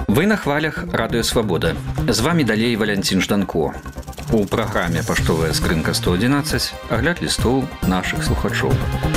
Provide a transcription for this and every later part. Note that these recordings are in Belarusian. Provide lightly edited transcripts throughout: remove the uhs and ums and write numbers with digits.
Вы на хвалях Радыё Свабода. З вами далей Валянцін Жданко. У праграме «Паштовая скрынка 111» агляд лістоў нашых слухачоў.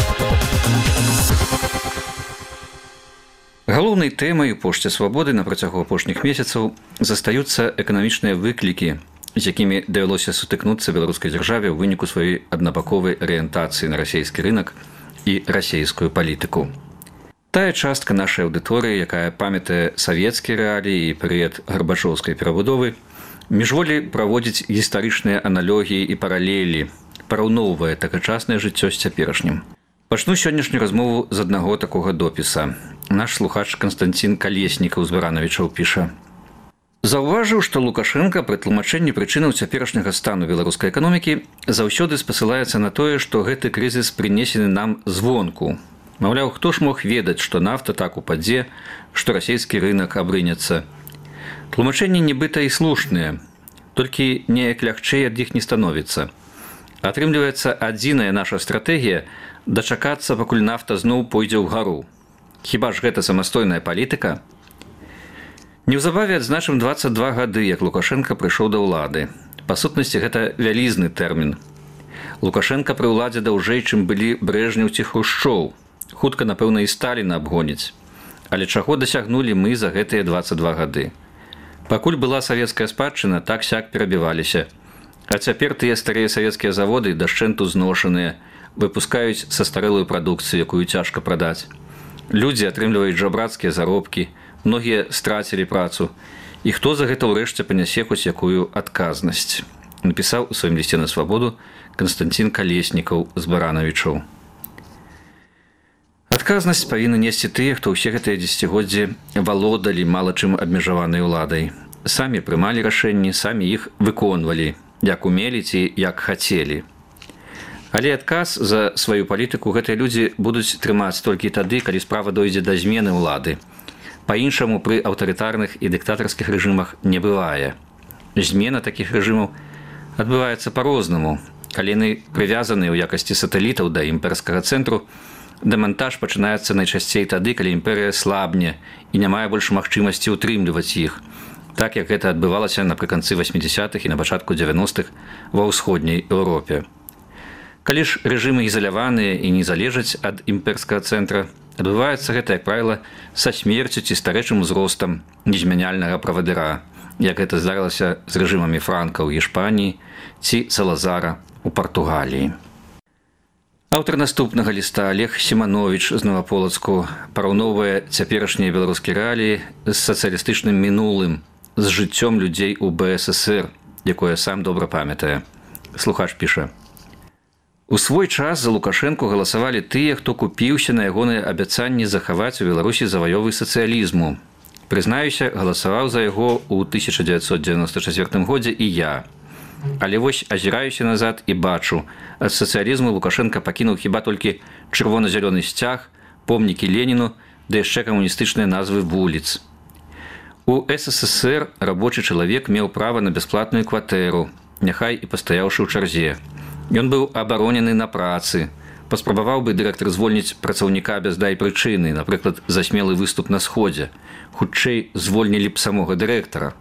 Галоўнай тэмай у пошце Свабоды на працягу апошніх месяцаў застаюцца эканамічныя выклікі, з якімі давялося сутыкнуцца беларускай дзяржаве ў выніку сваёй аднабаковай арыентацыі на расійскі рынак і расійскую палітыку. Тая частка нашай аўдыторыі, якая памятае савецкія рэаліі і перыяд гарбачоўскай перабудовы, міжволі праводзіць гістарычныя аналогіі і паралелі, параўноўвае тагачаснае жыццё з цяперашнім. Пачну сённяшнюю размову з аднаго такога допіса. Наш слухач Константин Колеснікаў з Баранавічаў піша: «Заўважыў, што Лукашенко пры тлумачэнні прычынаў цяперашняга стану беларускай эканомікі заўсёды спасылаецца на тое, што гэты крызіс прынесены нам звонку. Маўляў, хто ж мог ведаць, што нафта так упадзе, што расійскі рынак абрынецца. Тлумачэнні нібыта і слушныя, толькі неяк лягчэй ад іх не становіцца. Атрымліваецца, адзіная наша стратэгія – дачакацца, пакуль нафта зноў пойдзе ўгару. Хіба ж гэта самастойная палітыка? Неўзабаве адзначым 22 гады, як Лукашенко прыйшоў да ўлады. Па сутнасці, гэта вялізны тэрмін. Лукашенко пры ўладзе даўжэй, чым былі Брэжнеў ці Хрушчоў. Хутка, напэўна, і Сталіна абгоніць. Але чаго дасягнулі мы за гэтыя 22 гады? Пакуль была савецкая спадчына, так-сяк перабіваліся. А цяпер тыя старыя савецкія заводы, дашчэнту зношаныя, выпускаюць састарэлую прадукцыю, якую цяжка прадаць. Людзі атрымліваюць жабрацкія заробкі, многія страцілі працу. І хто за гэта ўрэшце панясе хоць якую адказнасць? Напісаў у сваім лісце на Свабоду Константин Колеснікаў з Баранавічаў. Адказнасць павінны несці тыя, хто ўсе гэтыя дзесяцігоддзі валодалі мала чым абмежаванай уладай. Самі прымалі рашэнні, самі іх выконвалі, як умелі ці як хацелі. Але адказ за сваю палітыку гэтыя людзі будуць трымаць толькі тады, калі справа дойдзе да змены ўлады. Па-іншаму пры аўтарытарных і дыктатарскіх рэжымах не бывае. Змена такіх рэжымаў адбываецца па-рознаму. Калі яны прывязаны ў якасці сатэлітаў да імперскага цэнтру, дэмантаж пачынаецца найчасцей тады, калі імперыя слабне і не мае больш магчымасці ўтрымліваць іх, так як гэта адбывалася напрыканцы 80-х і на пачатку 90-х ва ўсходняй Еўропе. Калі ж рэжымы ізаляваныя і не залежаць ад імперскага цэнтра, адбываецца гэта, як правіла, са смерцю ці старэчым узростам незмяняльнага правадыра, як гэта здарылася з рэжымамі Франка ў Іспаніі ці Салазара ў Партугаліі. Аўтар наступнага ліста Олег Семанович з Новаполацку параўноўвае цяперашнія беларускія рэаліі з сацыялістычным мінулым, з жыццём людзей у БССР, якое сам добра памятае. Слухач піша: «У свой час за Лукашэнку галасавалі тыя, хто купіўся на ягоныя абяцанні захаваць у Беларусі заваёвы сацыялізму. Прызнаюся, галасаваў за яго ў 1994 годзе і я. Але вось азіраюся назад і бачу, ад сацыялізму Лукашенко пакінуў хіба толькі чырвона-зялёны сцяг, помнікі Леніну, ды яшчэ камуністычныя назвы вуліц. У СССР рабочы чалавек меў права на бясплатную кватэру, няхай і пастаяўшы ў чарзе. Ён быў абаронены на працы. Паспрабаваў бы дырэктар звольніць працаўніка без дай прычыны, напрыклад, за смелы выступ на сходзе. Хутчэй звольнілі б самога дырэктара.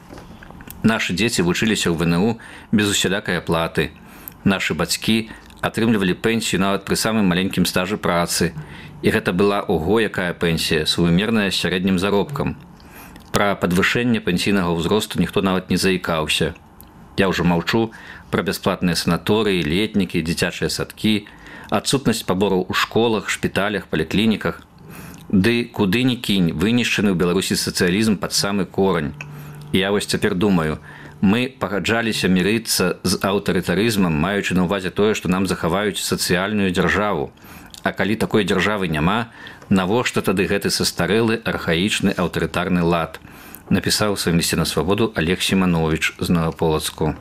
Нашы дзеці вучыліся ў ВНУ без усялякай аплаты. Нашы бацькі атрымлівалі пенсію нават пры самым маленькім стажы працы. І гэта была ого якая пенсія, сувымерная з сярэднім заробкам. Пра падвышэнне пенсійнага ўзросту ніхто нават не заікаўся. Я ўжо маўчу пра бясплатныя санаторыі, летнікі, дзіцячыя садкі, адсутнасць пабораў у школах, шпіталях, паліклініках. Ды куды ні кінь, вынішчаны ў Беларусі сацыялізм пад самы корань. Я вось цяпер думаю, мы пагаджаліся мірыцца з аўтарытарызмам, маючы на ўвазе тое, што нам захаваюць сацыяльную дзяржаву. А калі такой дзяржавы няма, навошта тады гэты састарэлы архаічны аўтарытарны лад? Напісаў у сваім лісце на Свабоду Олег Семанович з Новаполацку.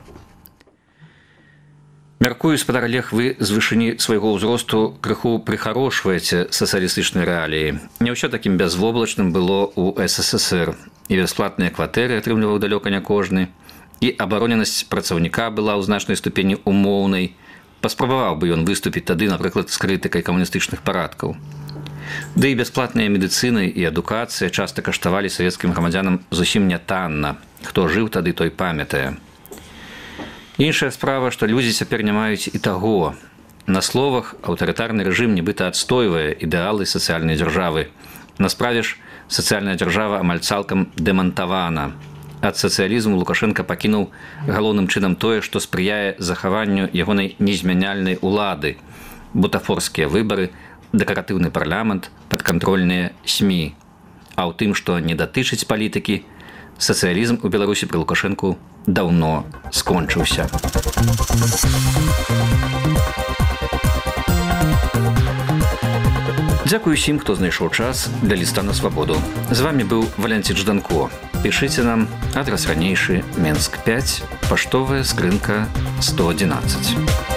Мяркую, спадар Олег, вы з вышыні свайго ўзросту крыху прыхарошваеце сацыялістычнай рэаліі. Не ўсё такім бязвоблачным было ў СССР. І бясплатныя кватэры атрымліваў далёка не кожны, і абароненасць працаўніка была ў значнай ступені умоўнай. Паспрабаваў бы ён выступіць тады, напрыклад, з крытыкай камуністычных парадкаў. Ды і бясплатная медыцына і адукацыя часта каштавалі савецкім грамадзянам зусім нятанна. Хто жыў тады, той памятае. Іншая справа, што людзі цяпер не маюць і таго. На словах аўтарытарны рэжым нібыта адстойвае ідэалы сацыяльнай дзяржавы. На справе ж сацыяльная дзяржава амаль цалкам дэмантавана. Ад сацыялізму Лукашенка пакінуў галоўным чынам тое, што спрыяе захаванню ягонай незмяняльнай улады. Бутафорскія выбары, дэкаратыўны парламент, падкантрольныя СМІ. А ў тым, што не датычыць палітыкі, сацыялізм у Беларусі пры Лукашэнку даўно скончыўся. Дзякую усім, хто знайшоў час для ліста на свабоду. З вами быў Валянцін Жданко. Пішыце нам, адрас ранейшы, Менск 5, паштовая скрынка 111.